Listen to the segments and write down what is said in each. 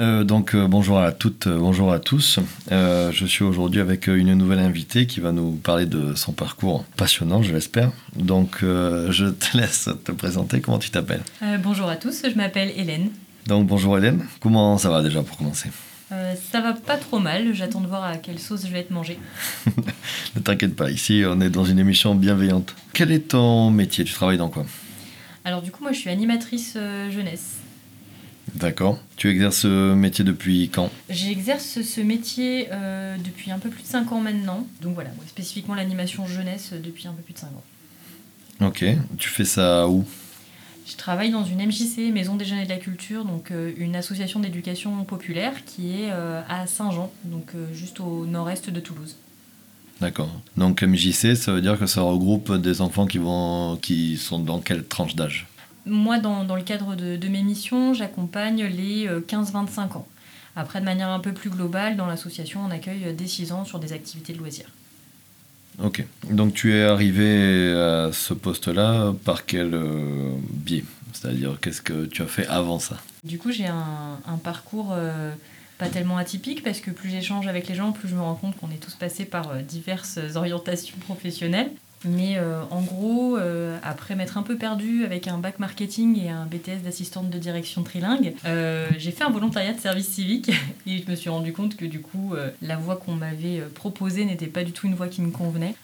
Bonjour à toutes, bonjour à tous. Je suis aujourd'hui avec une nouvelle invitée qui va nous parler de son parcours passionnant, je l'espère. Je te laisse te présenter. Comment tu t'appelles? Bonjour à tous, je m'appelle Hélène. Bonjour Hélène. Comment ça va déjà pour commencer? Ça va pas trop mal, j'attends de voir à quelle sauce je vais être mangée. Ne t'inquiète pas, ici on est dans une émission bienveillante. Quel est ton métier? Tu travailles dans quoi? Alors du coup, moi je suis animatrice jeunesse. D'accord. Tu exerces ce métier depuis quand? J'exerce ce métier depuis un peu plus de 5 ans maintenant. Donc voilà, moi, spécifiquement l'animation jeunesse depuis un peu plus de 5 ans. Ok. Tu fais ça où? Je travaille dans une MJC, Maison des Jeunes et de la Culture, donc une association d'éducation populaire qui est à Saint-Jean, donc juste au nord-est de Toulouse. D'accord. Donc MJC, ça veut dire que ça regroupe des enfants qui sont dans quelle tranche d'âge? Moi, dans le cadre de mes missions, j'accompagne les 15-25 ans. Après, de manière un peu plus globale, dans l'association, on accueille dès 6 ans sur des activités de loisirs. Ok. Donc tu es arrivé à ce poste-là par quel biais? C'est-à-dire, qu'est-ce que tu as fait avant ça? Du coup, j'ai un parcours pas tellement atypique parce que plus j'échange avec les gens, plus je me rends compte qu'on est tous passés par diverses orientations professionnelles. Mais en gros, après m'être un peu perdue avec un bac marketing et un BTS d'assistante de direction trilingue, j'ai fait un volontariat de service civique et je me suis rendu compte que du coup, la voie qu'on m'avait proposée n'était pas du tout une voie qui me convenait.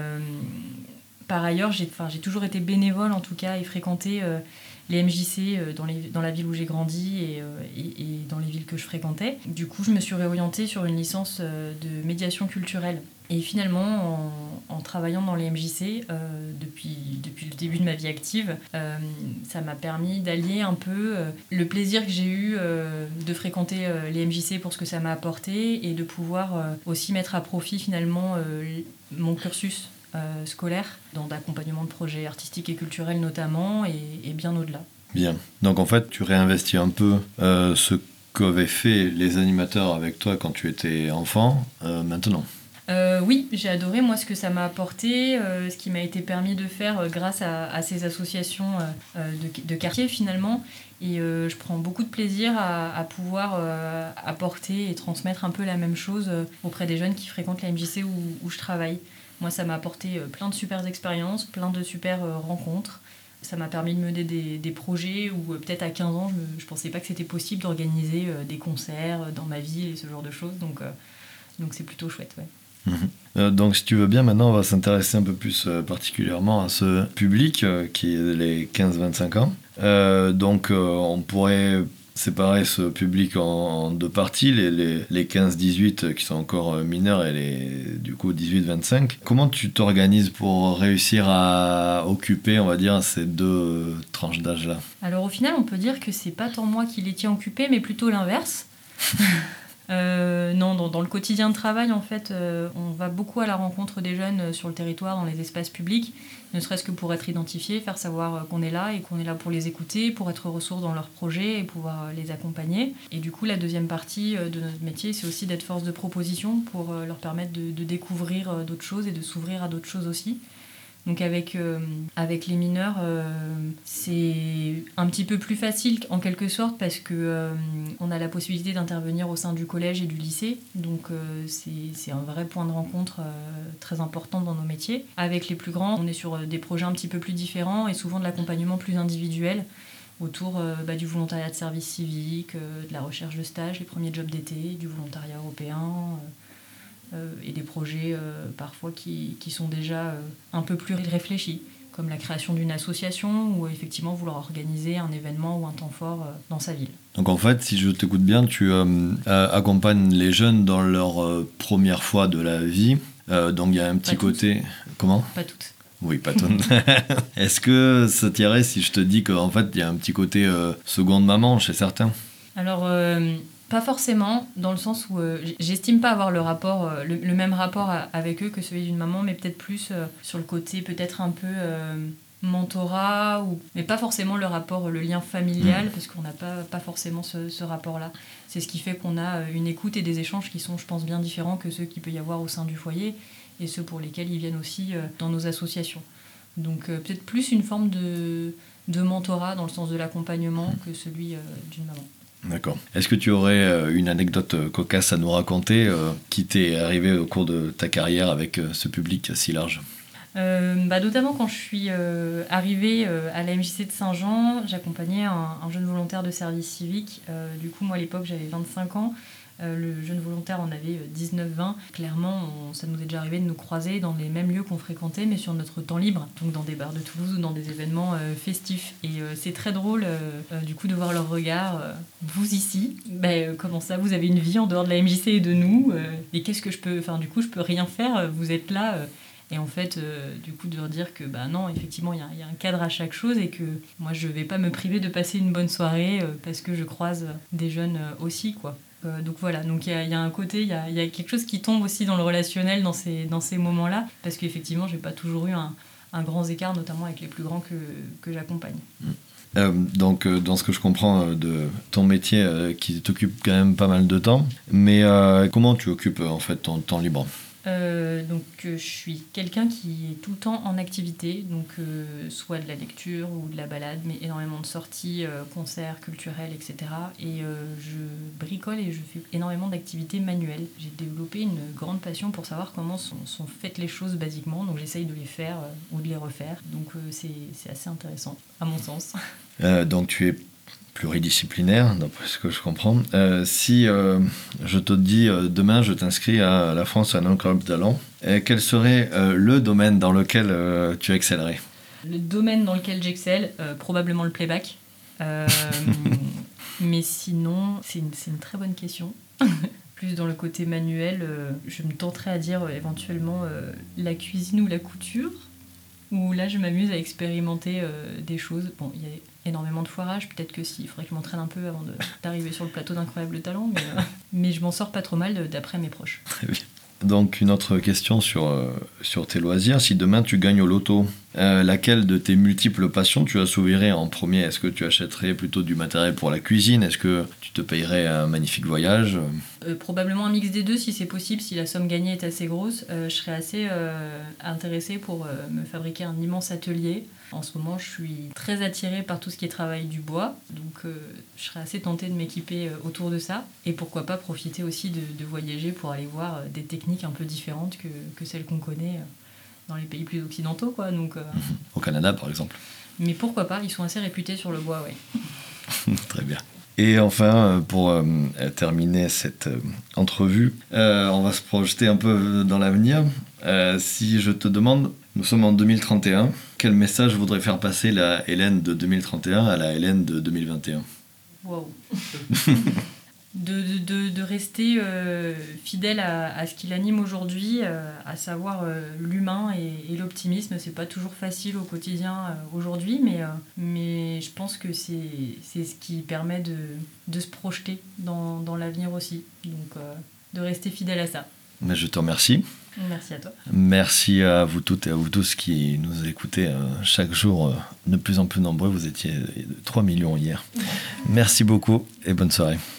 Par ailleurs, j'ai toujours été bénévole en tout cas et fréquenté les MJC dans la ville où j'ai grandi et dans les villes que je fréquentais. Du coup, je me suis réorientée sur une licence de médiation culturelle. Et finalement, en travaillant dans les MJC depuis le début de ma vie active, ça m'a permis d'allier un peu le plaisir que j'ai eu de fréquenter les MJC pour ce que ça m'a apporté et de pouvoir aussi mettre à profit finalement mon cursus scolaire, dans l'accompagnement de projets artistiques et culturels notamment, et bien au-delà. Bien. Donc en fait, tu réinvestis un peu ce qu'avaient fait les animateurs avec toi quand tu étais enfant, maintenant. Oui, j'ai adoré moi ce que ça m'a apporté, ce qui m'a été permis de faire grâce à ces associations de quartier finalement. Et je prends beaucoup de plaisir à pouvoir apporter et transmettre un peu la même chose auprès des jeunes qui fréquentent la MJC où je travaille. Moi, ça m'a apporté plein de super expériences, plein de super rencontres. Ça m'a permis de mener des projets où peut-être à 15 ans, je ne pensais pas que c'était possible d'organiser des concerts dans ma ville et ce genre de choses. Donc c'est plutôt chouette, ouais. Donc si tu veux bien, maintenant on va s'intéresser un peu plus particulièrement à ce public qui est les 15-25 ans. On pourrait séparer ce public en deux parties, les 15-18 qui sont encore mineurs et les du coup 18-25. Comment tu t'organises pour réussir à occuper, on va dire, ces deux tranches d'âge-là? Alors au final, on peut dire que c'est pas tant moi qui les tiens occupés, mais plutôt l'inverse. Non, dans le quotidien de travail, en fait, on va beaucoup à la rencontre des jeunes sur le territoire, dans les espaces publics, ne serait-ce que pour être identifiés, faire savoir qu'on est là et qu'on est là pour les écouter, pour être ressources dans leurs projets et pouvoir les accompagner. Et du coup, la deuxième partie de notre métier, c'est aussi d'être force de proposition pour leur permettre de découvrir d'autres choses et de s'ouvrir à d'autres choses aussi. Donc avec les mineurs, c'est un petit peu plus facile en quelque sorte parce que on a la possibilité d'intervenir au sein du collège et du lycée. Donc c'est un vrai point de rencontre très important dans nos métiers. Avec les plus grands, on est sur des projets un petit peu plus différents et souvent de l'accompagnement plus individuel autour du volontariat de service civique, de la recherche de stage, les premiers jobs d'été, du volontariat européen. Et des projets parfois qui sont déjà un peu plus réfléchis, comme la création d'une association ou effectivement vouloir organiser un événement ou un temps fort dans sa ville. Donc en fait, si je t'écoute bien, tu accompagnes les jeunes dans leur première fois de la vie. Donc il y a un petit côté... Comment? Pas toutes. Oui, pas toutes. Est-ce que ça t'irait si je te dis qu'en fait, il y a un petit côté seconde maman chez certains? Alors, pas forcément, dans le sens où j'estime pas avoir le même rapport avec eux que celui d'une maman, mais peut-être plus sur le côté peut-être un peu mentorat, mais pas forcément le lien familial, parce qu'on n'a pas forcément ce rapport-là. C'est ce qui fait qu'on a une écoute et des échanges qui sont, je pense, bien différents que ceux qu'il peut y avoir au sein du foyer, et ceux pour lesquels ils viennent aussi dans nos associations. Donc peut-être plus une forme de mentorat dans le sens de l'accompagnement que celui d'une maman. D'accord. Est-ce que tu aurais une anecdote cocasse à nous raconter qui t'est arrivée au cours de ta carrière avec ce public si large? Notamment quand je suis arrivée à la MJC de Saint-Jean, j'accompagnais un jeune volontaire de service civique. Du coup, moi à l'époque j'avais 25 ans. Le jeune volontaire en avait 19-20. Clairement, ça nous est déjà arrivé de nous croiser dans les mêmes lieux qu'on fréquentait, mais sur notre temps libre, donc dans des bars de Toulouse ou dans des événements festifs. Et c'est très drôle, du coup, de voir leur regard. Vous ici, comment ça, vous avez une vie en dehors de la MJC et de nous, et qu'est-ce que je peux... Enfin, du coup, je peux rien faire, vous êtes là... Et en fait, du coup, de leur dire que non, effectivement, il y a un cadre à chaque chose et que moi, je ne vais pas me priver de passer une bonne soirée parce que je croise des jeunes aussi, quoi. Donc voilà, donc il y a un côté, il y a quelque chose qui tombe aussi dans le relationnel dans ces moments-là, parce qu'effectivement, j'ai pas toujours eu un grand écart, notamment avec les plus grands que j'accompagne. Donc, dans ce que je comprends de ton métier qui t'occupe quand même pas mal de temps, mais comment tu occupes en fait ton temps libre? Je suis quelqu'un qui est tout le temps en activité, donc soit de la lecture ou de la balade, mais énormément de sorties, concerts, culturels, etc. Et je bricole et je fais énormément d'activités manuelles. J'ai développé une grande passion pour savoir comment sont faites les choses basiquement, donc j'essaye de les faire ou de les refaire. Donc c'est assez intéressant, à mon sens. Donc tu es pluridisciplinaire, d'après ce que je comprends. Si je te dis demain, je t'inscris à la France un incroyable talent, quel serait le domaine dans lequel tu excellerais? Le domaine dans lequel j'excelle, probablement le playback. Mais sinon, c'est une très bonne question. Plus dans le côté manuel, je me tenterais à dire éventuellement la cuisine ou la couture, où là je m'amuse à expérimenter des choses. Bon, il y a énormément de foirage, peut-être que il faudrait que je m'entraîne un peu avant d'arriver sur le plateau d'Incroyable Talent, mais je m'en sors pas trop mal d'après mes proches. Très bien. Donc une autre question sur tes loisirs. Si demain tu gagnes au loto, laquelle de tes multiples passions tu assouvirais en premier? Est-ce que tu achèterais plutôt du matériel pour la cuisine? Est-ce que tu te payerais un magnifique voyage? Probablement un mix des deux si c'est possible. Si la somme gagnée est assez grosse, je serais assez intéressée pour me fabriquer un immense atelier. En ce moment, je suis très attirée par tout ce qui est travail du bois, donc je serais assez tentée de m'équiper autour de ça. Et pourquoi pas profiter aussi de voyager pour aller voir des techniques un peu différentes que celles qu'on connaît dans les pays plus occidentaux, quoi. Donc, au Canada, par exemple. Mais pourquoi pas, ils sont assez réputés sur le bois, oui. Très bien. Et enfin, pour terminer cette entrevue, on va se projeter un peu dans l'avenir. Si je te demande, nous sommes en 2031, quel message voudrait faire passer la Hélène de 2031 à la Hélène de 2021? Waouh. De rester fidèle à ce qui l'anime aujourd'hui, à savoir l'humain et l'optimisme. C'est pas toujours facile au quotidien aujourd'hui, mais je pense que c'est ce qui permet de se projeter dans l'avenir aussi. Donc de rester fidèle à ça. Mais je te remercie. Merci à toi. Merci à vous toutes et à vous tous qui nous écoutez chaque jour, de plus en plus nombreux. Vous étiez 3 millions hier. Merci beaucoup et bonne soirée.